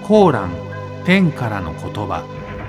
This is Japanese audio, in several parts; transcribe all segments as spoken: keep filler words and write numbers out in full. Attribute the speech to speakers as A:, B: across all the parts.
A: コーラン、天からの言葉。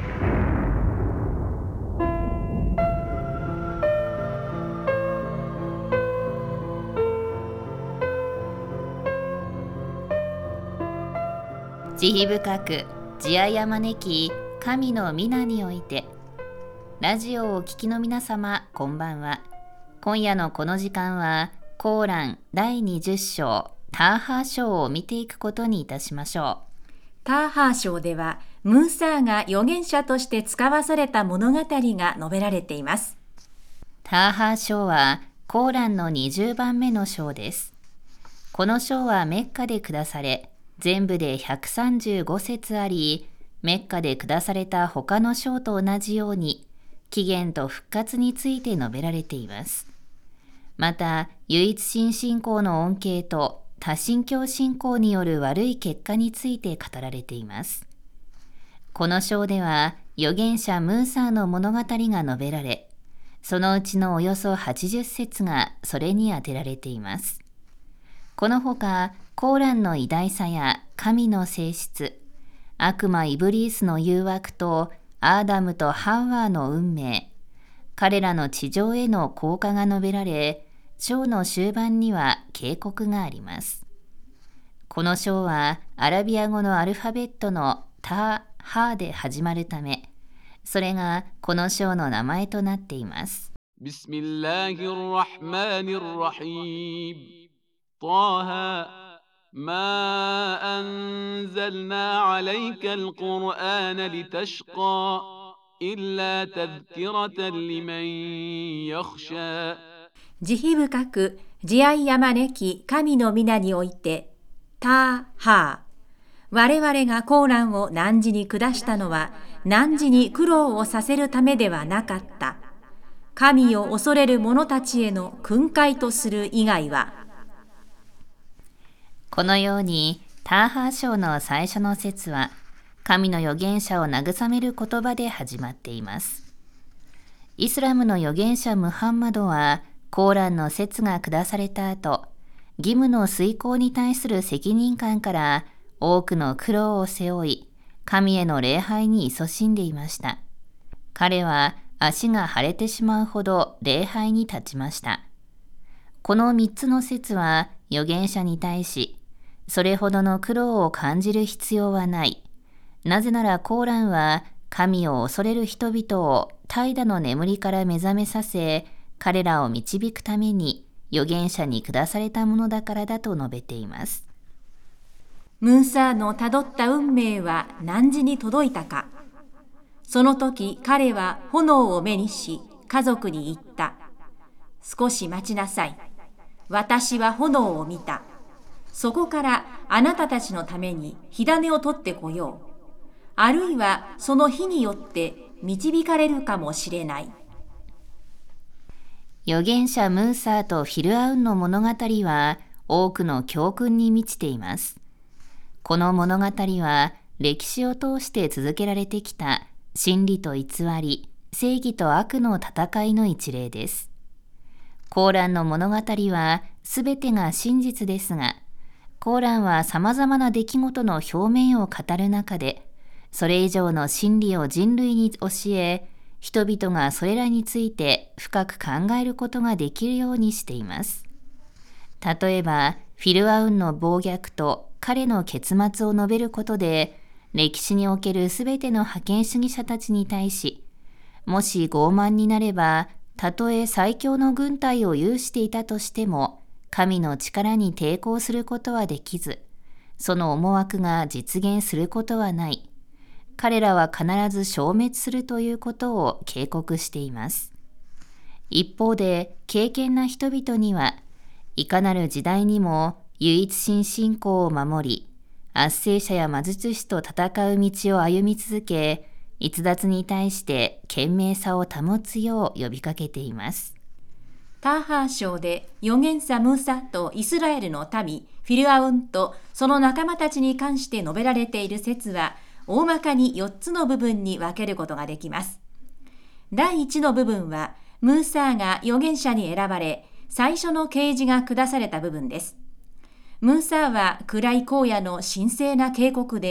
B: 慈悲深く慈愛あまねき神の皆において。ラジオをお聞きの皆様、こんばんは。今夜のこの時間はコーランだいにじゅっ章ターハー章を見ていくことにいたしましょう。
C: ターハー章ではムーサーが預言者として使わされた物語が述べられています。
B: ターハー章はコーランのにじゅうばんめの章です。この章はメッカで下され、全部でひゃくさんじゅうご節あり、メッカで下された他の章と同じように起源と復活について述べられています。また唯一神信仰の恩恵と多神教信仰による悪い結果について語られています。この章では預言者ムーサーの物語が述べられ、そのうちのおよそはちじゅっ節がそれに当てられています。このほかコーランの偉大さや神の性質、悪魔イブリースの誘惑とアーダムとハッワーの運命、彼らの地上への降下が述べられ、章の終盤には警告があります。この章はアラビア語のアルファベットのター・ハーで始まるため、それがこの章の名前となっています。
D: ビスミッラヒルラフマニルラヒームターハما أنزلنا عليك القرآن لتشقى إلا تذكرة لمن يخشى。
C: 慈悲深く慈愛あまねき神の皆において、ターハー、我々がコーランを汝に下したのは汝に苦労をさせるためではなかった。神を恐れる者たちへの訓戒とする以外は。
B: このようにターハー章の最初の節は神の預言者を慰める言葉で始まっています。イスラムの預言者ムハンマドはコーランの説が下された後、義務の遂行に対する責任感から多くの苦労を背負い、神への礼拝に勤しんでいました。彼は足が腫れてしまうほど礼拝に立ちました。このみっつの説は預言者に対し、それほどの苦労を感じる必要はない。なぜならコーランは神を恐れる人々を怠惰の眠りから目覚めさせ、彼らを導くために預言者に下されたものだからだと述べています。
C: ムーサーのたどった運命は汝に届いたか。その時彼は炎を目にし、家族に言った。少し待ちなさい。私は炎を見た。そこからあなたたちのために火種を取ってこよう。あるいはその火によって導かれるかもしれない。
B: 預言者ムーサーとフィルアウンの物語は多くの教訓に満ちています。この物語は歴史を通して続けられてきた真理と偽り、正義と悪の戦いの一例です。コーランの物語はすべてが真実ですが、コーランは様々な出来事の表面を語る中で、それ以上の真理を人類に教え、人々がそれらについて深く考えることができるようにしています。例えば、フィルアウンの暴虐と彼の結末を述べることで、歴史におけるすべての覇権主義者たちに対し、もし傲慢になれば、たとえ最強の軍隊を有していたとしても、神の力に抵抗することはできず、その思惑が実現することはない。彼らは必ず消滅するということを警告しています。一方で、敬虔な人々には、いかなる時代にも唯一神信仰を守り、圧政者や魔術師と戦う道を歩み続け、逸脱に対して賢明さを保つよう呼びかけています。
C: ターハー章で預言者ムーサとイスラエルの民フィルアウンとその仲間たちに関して述べられている説は大まかによっつの部分に分けることができます。だいいちの部分はムーサーが預言者に選ばれ最初の啓示が下された部分です。ムーサーは暗い荒野の神聖な渓谷で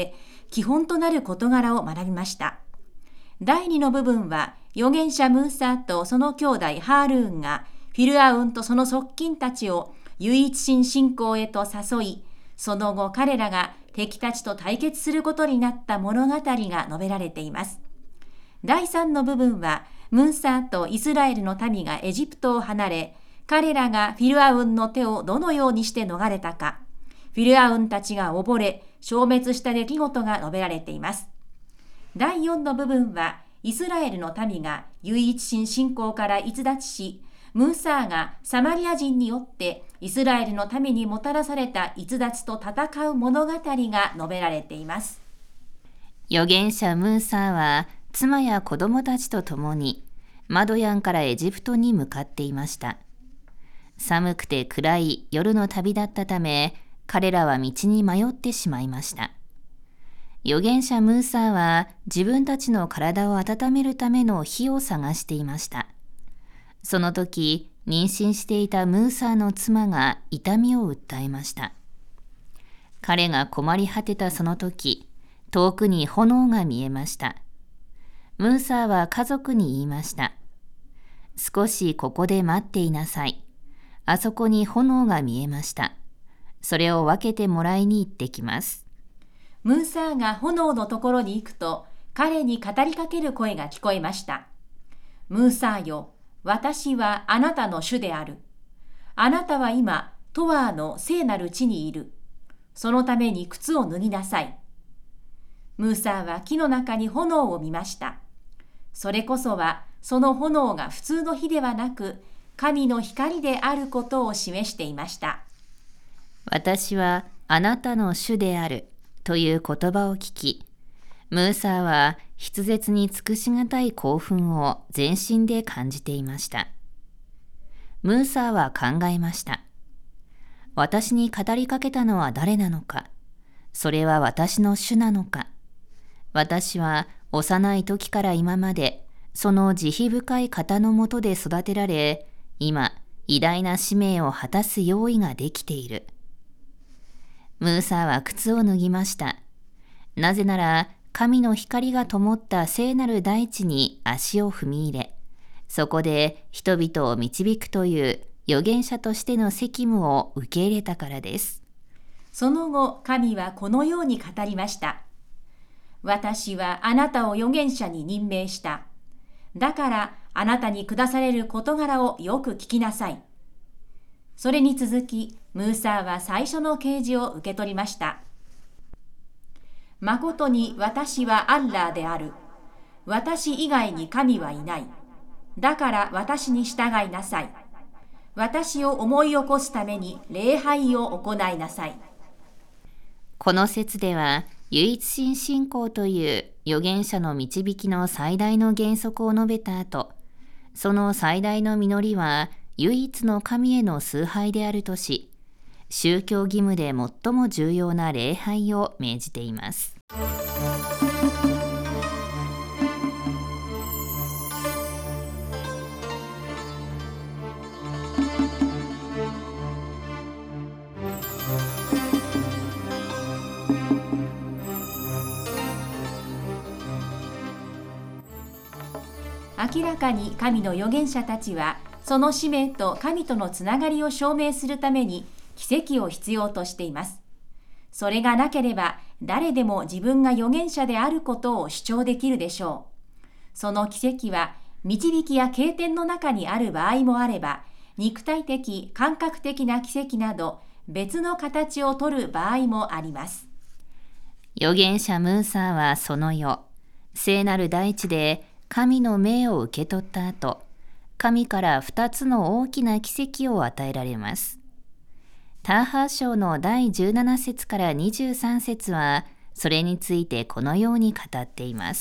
C: 基本となる事柄を学びました。だいにの部分は、預言者ムーサーとその兄弟ハールーンがフィルアウンとその側近たちを唯一神信仰へと誘い、その後彼らが敵たちと対決することになった物語が述べられています。だいさんの部分は、ムーサーとイスラエルの民がエジプトを離れ、彼らがフィルアウンの手をどのようにして逃れたか、フィルアウンたちが溺れ、消滅した出来事が述べられています。だいよんの部分は、イスラエルの民が唯一神信仰から逸脱し、ムーサーがサマリア人によってイスラエルの民にもたらされた逸脱と戦う物語が述べられています。
B: 預言者ムーサーは妻や子供たちと共にマドヤンからエジプトに向かっていました。寒くて暗い夜の旅だったため、彼らは道に迷ってしまいました。預言者ムーサーは自分たちの体を温めるための火を探していました。その時、妊娠していたムーサーの妻が痛みを訴えました。彼が困り果てたその時、遠くに炎が見えました。ムーサーは家族に言いました。少しここで待っていなさい。あそこに炎が見えました。それを分けてもらいに行ってきます。
C: ムーサーが炎のところに行くと、彼に語りかける声が聞こえました。ムーサーよ、私はあなたの主である。あなたは今、トワーの聖なる地にいる。そのために靴を脱ぎなさい。ムーサーは木の中に炎を見ました。それこそは、その炎が普通の火ではなく、神の光であることを示していました。
B: 私はあなたの主であるという言葉を聞き、ムーサーは筆舌に尽くしがたい興奮を全身で感じていました。ムーサーは考えました。私に語りかけたのは誰なのか、それは私の主なのか。私は幼い時から今までその慈悲深い方のもとで育てられ、今偉大な使命を果たす用意ができている。ムーサーは靴を脱ぎました。なぜなら神の光が灯った聖なる大地に足を踏み入れ、そこで人々を導くという預言者としての責務を受け入れたからです。
C: その後、神はこのように語りました。私はあなたを預言者に任命した。だからあなたに下される事柄をよく聞きなさい。それに続き、ムーサーは最初の啓示を受け取りました。誠に私はアッラーである。私以外に神はいない。だから私に従いなさい。私を思い起こすために礼拝を行いなさい。
B: この説では、唯一神信仰という預言者の導きの最大の原則を述べた後、その最大の実りは唯一の神への崇拝であるとし、宗教義務で最も重要な礼拝を命じています。
C: 明らかに神の預言者たちは、その使命と神とのつながりを証明するために奇跡を必要としています。それがなければ誰でも自分が預言者であることを主張できるでしょう。その奇跡は導きや経典の中にある場合もあれば、肉体的、感覚的な奇跡など別の形をとる場合もあります。
B: 預言者ムーサーはその夜、聖なる大地で神の命を受け取った後、神から二つの大きな奇跡を与えられます。ターハー書のだいじゅうなな節からにじゅうさん節は、それについてこのように語っています。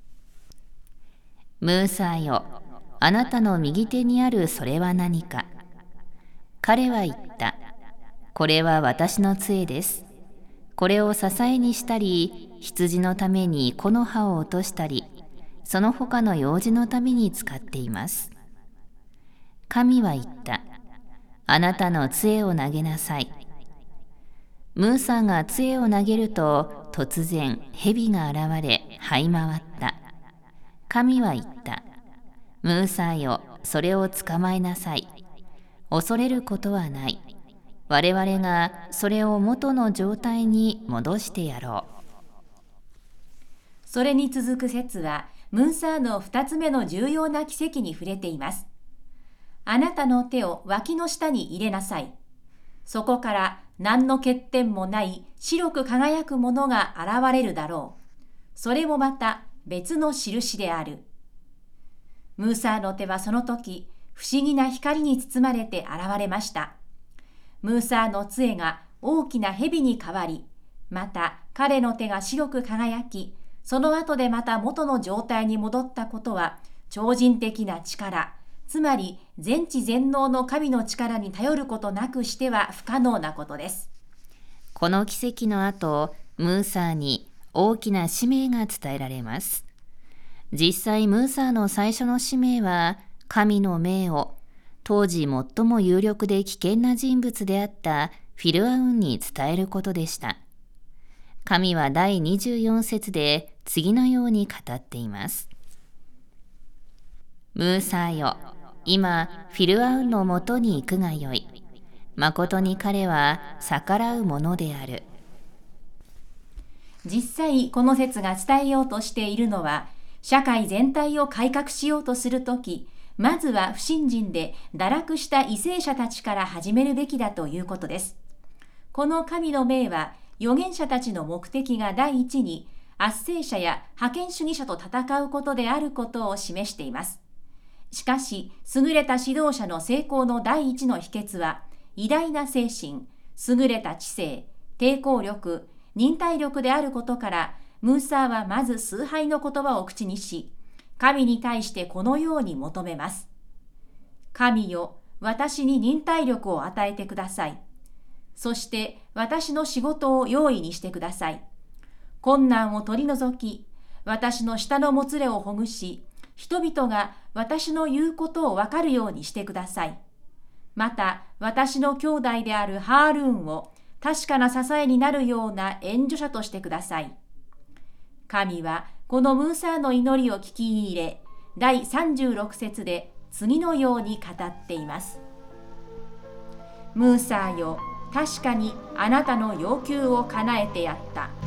B: ムーサーよ、あなたの右手にあるそれは何か。彼は言った。これは私の杖です。これを支えにしたり、羊のために木の葉を落としたり、その他の用事のために使っています。神は言った。あなたの杖を投げなさい。ムーサーが杖を投げると、 突然蛇が現れ這い回った。神は言った。ムーサーよ、それを捕まえなさい。恐れることはない。我々がそれを元の状態に戻してやろう。
C: それに続く説は、ムーサーの二つ目の重要な奇跡に触れています。あなたの手を脇の下に入れなさい。そこから何の欠点もない白く輝くものが現れるだろう。それもまた別の印である。ムーサーの手はその時、不思議な光に包まれて現れました。ムーサーの杖が大きな蛇に変わり、また彼の手が白く輝き、その後でまた元の状態に戻ったことは、超人的な力、つまり全知全能の神の力に頼ることなくしては不可能なことです。
B: この奇跡の後、ムーサーに大きな使命が伝えられます。実際ムーサーの最初の使命は、神の命を当時最も有力で危険な人物であったフィルアウンに伝えることでした。神はだいにじゅうよん節で次のように語っています。ムーサーよ、今フィルアウンのもとに行くがよい。まことに彼は逆らうものである。
C: 実際この説が伝えようとしているのは、社会全体を改革しようとするとき、まずは不信心で堕落した為政者たちから始めるべきだということです。この神の命は、預言者たちの目的が第一に、圧政者や覇権主義者と戦うことであることを示しています。しかし、優れた指導者の成功の第一の秘訣は、偉大な精神、優れた知性、抵抗力、忍耐力であることから、ムーサーはまず崇拝の言葉を口にし、神に対してこのように求めます。神よ、私に忍耐力を与えてください。そして私の仕事を容易にしてください。困難を取り除き、私の舌のもつれをほぐし、人々が私の言うことをわかるようにしてください。また、私の兄弟であるハールーンを確かな支えになるような援助者としてください。神はこのムーサーの祈りを聞き入れ、だいさんじゅうろく節で次のように語っています。ムーサーよ、確かにあなたの要求を叶えてやった。